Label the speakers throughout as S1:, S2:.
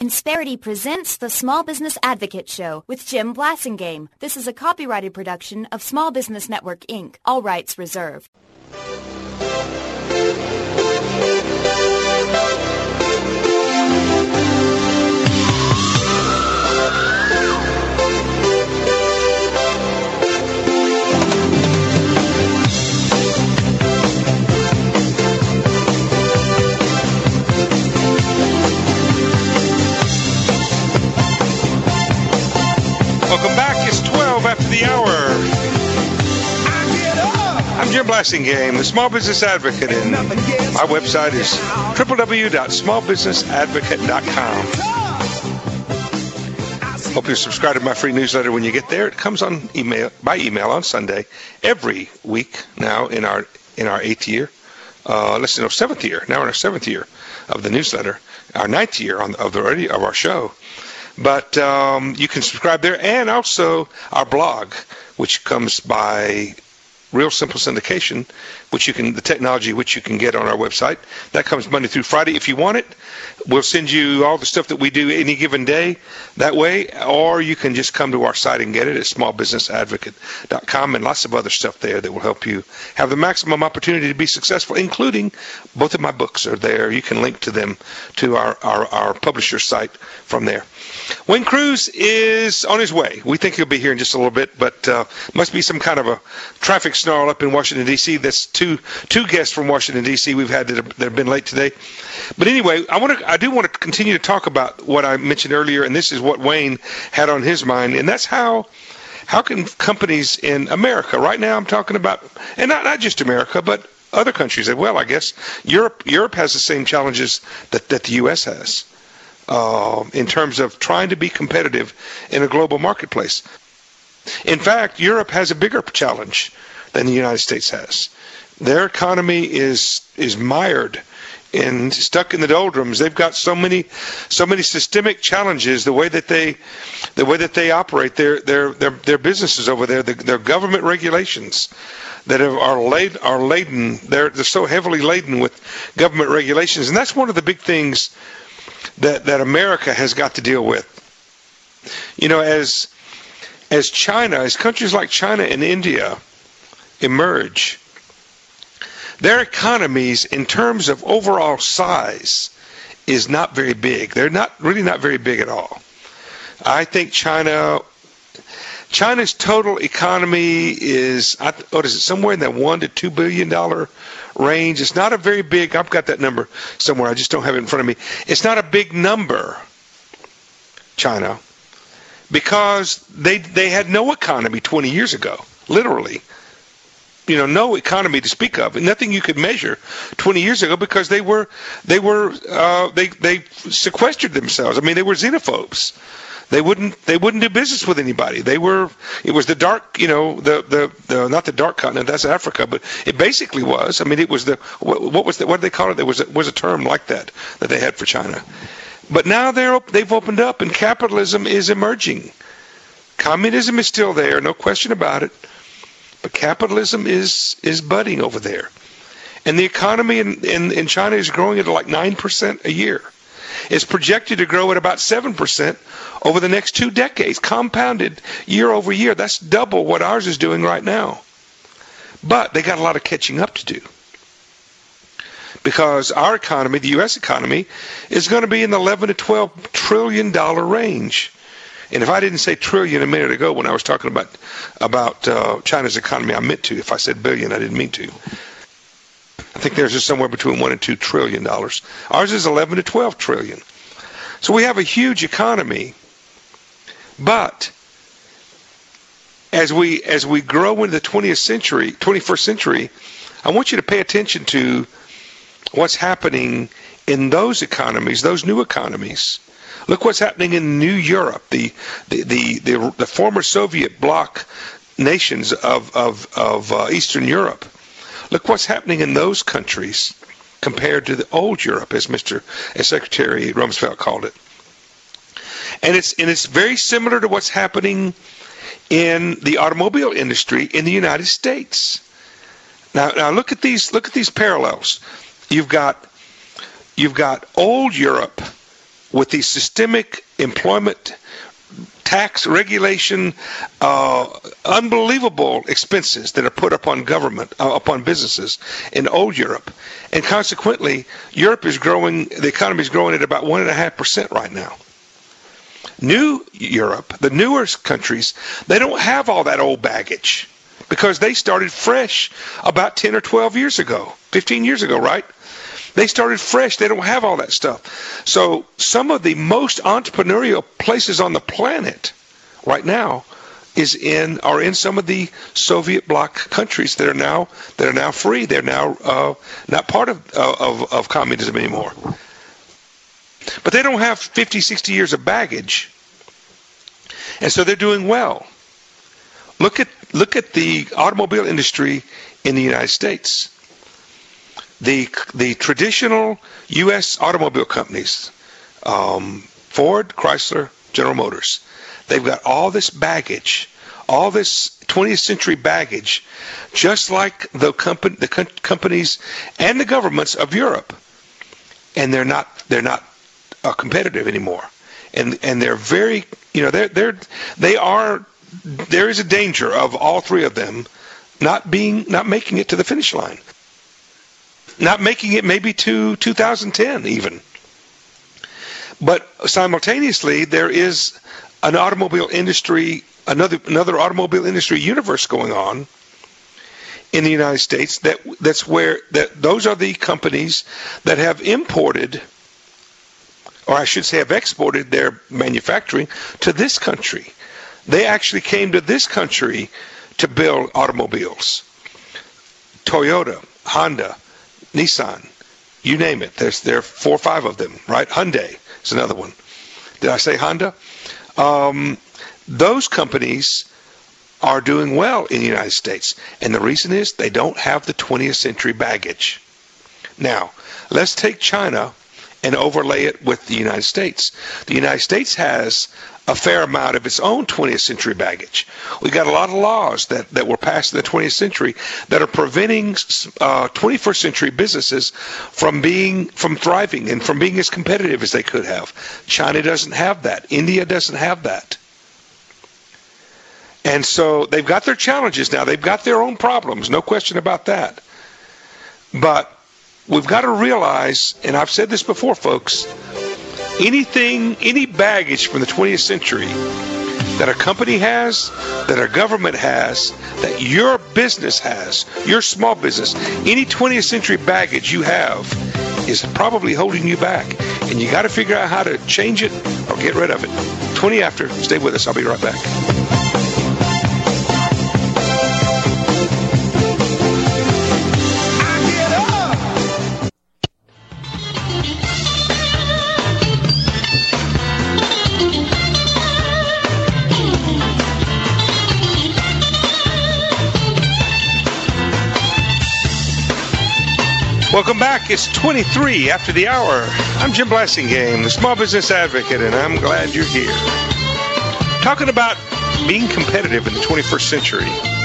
S1: Insperity presents the Small Business Advocate Show with Jim Blasingame. This is a copyrighted production of Small Business Network, Inc. All rights reserved.
S2: Welcome back. It's 12 after the hour. I'm Jim Blasingame, the Small Business Advocate, and my website is www.smallbusinessadvocate.com. Hope you subscribe to my free newsletter when you get there. It comes on by email on Sunday every week now in our 8th year. Seventh year. Now in our 7th year of the newsletter, our 9th year of our show. But you can subscribe there, and also our blog, which comes by Real Simple Syndication, the technology which you can get on our website. That comes Monday through Friday. If you want it, we'll send you all the stuff that we do any given day that way, or you can just come to our site and get it at smallbusinessadvocate.com, and lots of other stuff there that will help you have the maximum opportunity to be successful, including both of my books are there. You can link to them to our publisher site from there. Wayne Cruz is on his way. We think he'll be here in just a little bit, but must be some kind of a traffic snarl up in Washington, D.C. That's two guests from Washington, D.C. we've had that have been late today. But anyway, I do want to continue to talk about what I mentioned earlier, and this is what Wayne had on his mind, and that's how can companies in America, right now I'm talking about, and not just America, but other countries as well, I guess. Europe has the same challenges that the U.S. has. In terms of trying to be competitive in a global marketplace. In fact, Europe has a bigger challenge than the United States has. Their economy is mired and stuck in the doldrums. They've got so many systemic challenges. The way that they operate their businesses over there, their government regulations that are laden. They're so heavily laden with government regulations, and that's one of the big things that America has got to deal with. You know, as countries like China and India emerge, their economies in terms of overall size is not very big. They're really not very big at all. I think China's total economy is, somewhere in that $1 to $2 billion range. It's not a very big, I've got that number somewhere, I just don't have it in front of me. It's not a big number, China, because they had no economy 20 years ago, literally. No economy to speak of, and nothing you could measure 20 years ago because they sequestered themselves. I mean, they were xenophobes. They wouldn't do business with anybody. It was the dark, not the dark continent, that's Africa, but it basically was. I mean, it was what did they call it? There was a term like that they had for China. But now they've opened up, and capitalism is emerging. Communism is still there, no question about it. But capitalism is budding over there. And the economy in China is growing at like 9% a year. It's projected to grow at about 7% over the next 2 decades, compounded year over year. That's double what ours is doing right now. But they got a lot of catching up to do. Because our economy, the U.S. economy, is going to be in the $11 to $12 trillion range. And if I didn't say trillion a minute ago when I was talking about China's economy, I meant to. If I said billion, I didn't mean to. I think theirs is somewhere between $1 and $2 trillion. Ours is 11 to 12 trillion. So we have a huge economy. But as we grow into the 21st century, I want you to pay attention to what's happening in those economies, those new economies. Look what's happening in New Europe, the former Soviet bloc nations of Eastern Europe. Look what's happening in those countries compared to the old Europe, as Secretary Rumsfeld called it. And it's very similar to what's happening in the automobile industry in the United States. Now look at these parallels. You've got old Europe with the systemic employment tax regulation, unbelievable expenses that are put upon government, upon businesses in old Europe. And consequently, Europe is growing, the economy is growing at about 1.5% right now. New Europe, the newer countries, they don't have all that old baggage because they started fresh about 10 or 12 years ago, 15 years ago, right? They started fresh. They don't have all that stuff. So some of the most entrepreneurial places on the planet right now are in some of the Soviet bloc countries that are now free. They're now not part of communism anymore. But they don't have 50, 60 years of baggage. And so they're doing well. Look at the automobile industry in the United States. The traditional U.S. automobile companies, Ford, Chrysler, General Motors, they've got all this baggage, all this 20th century baggage, just like the companies and the governments of Europe, and they're not competitive anymore, and they're very, there is a danger of all three of them not making it to the finish line. Not making it maybe to 2010 even. But simultaneously, there is an automobile industry, another automobile industry universe going on in the United States. Those are the companies that have imported, or I should say have exported their manufacturing to this country. They actually came to this country to build automobiles. Toyota, Honda, Nissan, you name it. There are 4 or 5 of them, right? Hyundai is another one. Did I say Honda? Those companies are doing well in the United States. And the reason is they don't have the 20th century baggage. Now, let's take China and overlay it with the United States. The United States has a fair amount of its own 20th century baggage. We got a lot of laws that were passed in the 20th century that are preventing 21st century businesses from thriving and from being as competitive as they could have. China doesn't have that. India doesn't have that. And so they've got their challenges now. They've got their own problems, no question about that. But we've got to realize, and I've said this before, folks, any baggage from the 20th century that a company has, that a government has, that your business has, your small business, any 20th century baggage you have is probably holding you back. And you got to figure out how to change it or get rid of it. 20 after. Stay with us. I'll be right back. Welcome back. It's 23 after the hour. I'm Jim Blasingame, the Small Business Advocate, and I'm glad you're here. Talking about being competitive in the 21st century.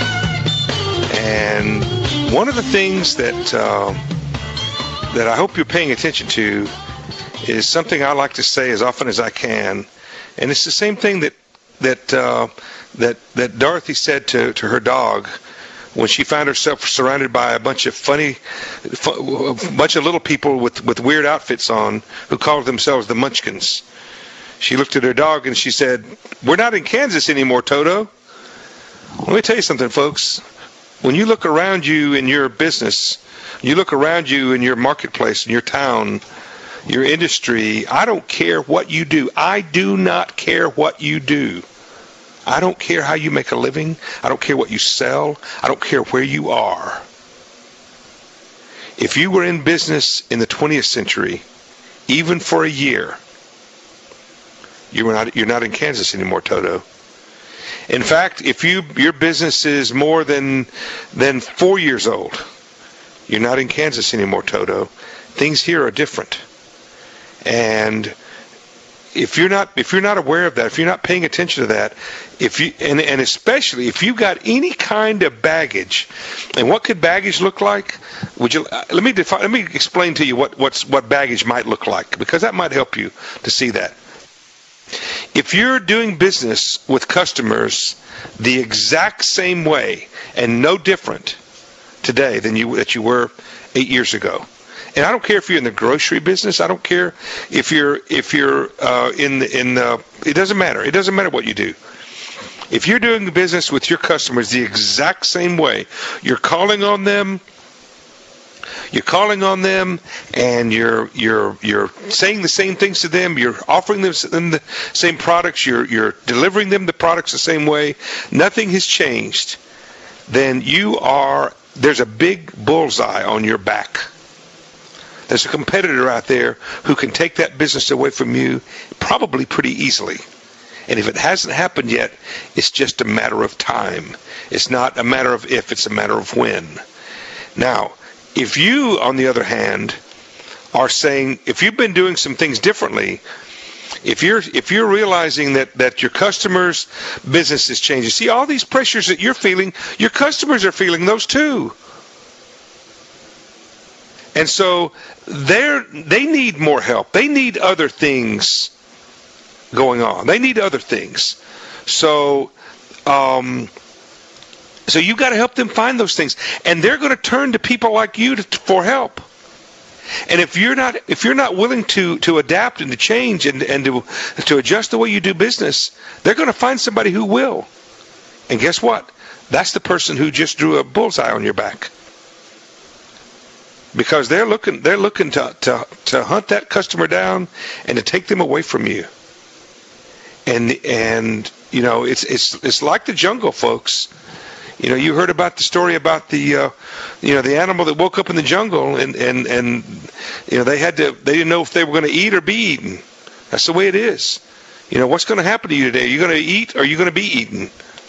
S2: And one of the things that I hope you're paying attention to is something I like to say as often as I can. And it's the same thing that Dorothy said to her dog when she found herself surrounded by a bunch of little people with weird outfits on who called themselves the Munchkins. She looked at her dog and she said, "We're not in Kansas anymore, Toto." Let me tell you something, folks. When you look around you in your business, you look around you in your marketplace, in your town, your industry, I don't care what you do. I do not care what you do. I don't care how you make a living. I don't care what you sell. I don't care where you are. If you were in business in the 20th century, even for a year, you're not in Kansas anymore, Toto. In fact, if your business is more than 4 years old, you're not in Kansas anymore, Toto. Things here are different. And if you're not aware of that, if you're not paying attention to that, and especially if you got any kind of baggage, and what could baggage look like? Let me explain to you what baggage might look like, because that might help you to see that. If you're doing business with customers the exact same way and no different today than you were 8 years ago. And I don't care if you're in the grocery business. I don't care if you're it doesn't matter. It doesn't matter what you do. If you're doing business with your customers the exact same way, you're calling on them, and you're saying the same things to them. You're offering them the same products. You're delivering them the products the same way. Nothing has changed. Then there's a big bullseye on your back. There's a competitor out there who can take that business away from you probably pretty easily. And if it hasn't happened yet, it's just a matter of time. It's not a matter of if, it's a matter of when. Now, if you, on the other hand, are saying, if you've been doing some things differently, if you're realizing that your customers' business is changing, see, all these pressures that you're feeling, your customers are feeling those too. And so they need more help. They need other things going on. They need other things. So you've got to help them find those things. And they're going to turn to people like you for help. And if you're not willing to adapt and to change and to adjust the way you do business, they're going to find somebody who will. And guess what? That's the person who just drew a bullseye on your back. Because they're looking to hunt that customer down and to take them away from you. And you know, it's like the jungle, folks. You know, you heard about the story about the animal that woke up in the jungle and you know, they didn't know if they were going to eat or be eaten. That's the way it is. You know, what's going to happen to you today? Are you going to eat or are you going to be eaten?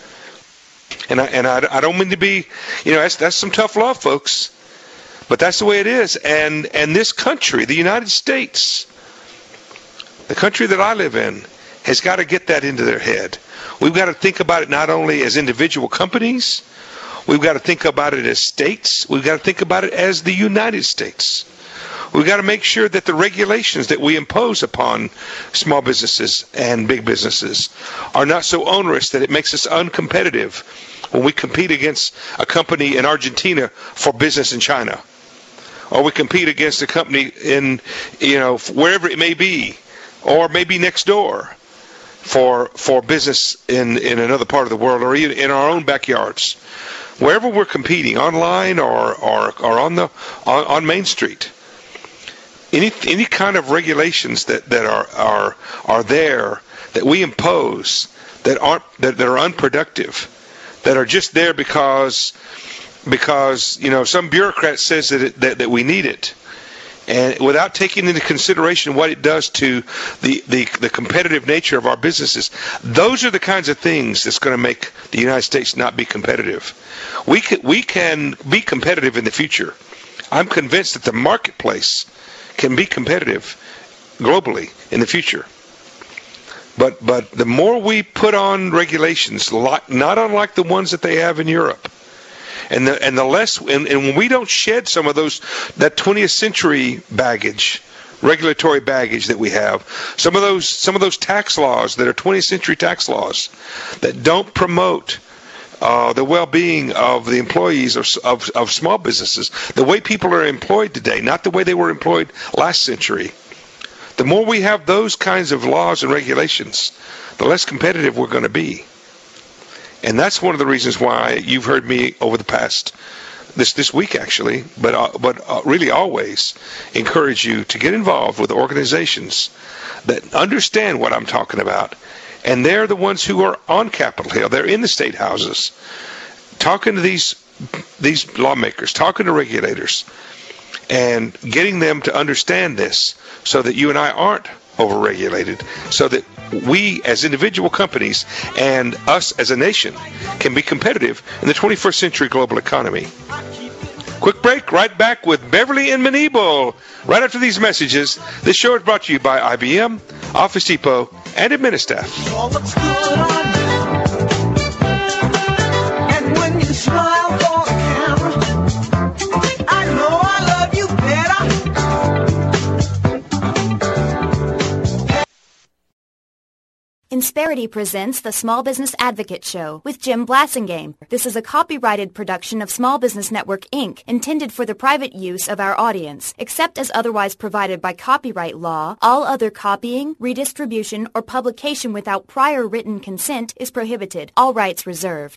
S2: And I don't mean to be, you know, that's some tough love, folks. But that's the way it is. And this country, the United States, the country that I live in, has got to get that into their head. We've got to think about it not only as individual companies, we've got to think about it as states, we've got to think about it as the United States. We've got to make sure that the regulations that we impose upon small businesses and big businesses are not so onerous that it makes us uncompetitive when we compete against a company in Argentina for business in China. Or we compete against a company in, you know, wherever it may be, or maybe next door for business in another part of the world, or even in our own backyards. Wherever we're competing, online or on Main Street. Any kind of regulations that are there that we impose that are unproductive, that are just there because you know, some bureaucrat says that we need it, and without taking into consideration what it does to the competitive nature of our businesses. Those are the kinds of things that's going to make the United States not be competitive. We can be competitive in the future. I'm convinced that the marketplace can be competitive globally in the future. But the more we put on regulations, not unlike the ones that they have in Europe, and the less, and when we don't shed some of that 20th century baggage, regulatory baggage that we have, some of those tax laws that are 20th century tax laws that don't promote the well-being of the employees of small businesses, the way people are employed today, not the way they were employed last century. The more we have those kinds of laws and regulations, the less competitive we're going to be. And that's one of the reasons why you've heard me over the past, this week actually, but really always encourage you to get involved with organizations that understand what I'm talking about. And they're the ones who are on Capitol Hill. They're in the state houses, talking to these lawmakers, talking to regulators, and getting them to understand this so that you and I aren't overregulated, so that we as individual companies and us as a nation can be competitive in the 21st century global economy. Quick break, right back with Beverly and Manebo. Right after these messages, this show is brought to you by IBM, Office Depot, and Administaff.
S3: All looks good on you. And when you smile for the camera, I know I love you better.
S1: Insperity presents the Small Business Advocate Show with Jim Blasingame. This is a copyrighted production of Small Business Network, Inc., intended for the private use of our audience. Except as otherwise provided by copyright law, all other copying, redistribution, or publication without prior written consent is prohibited. All rights reserved.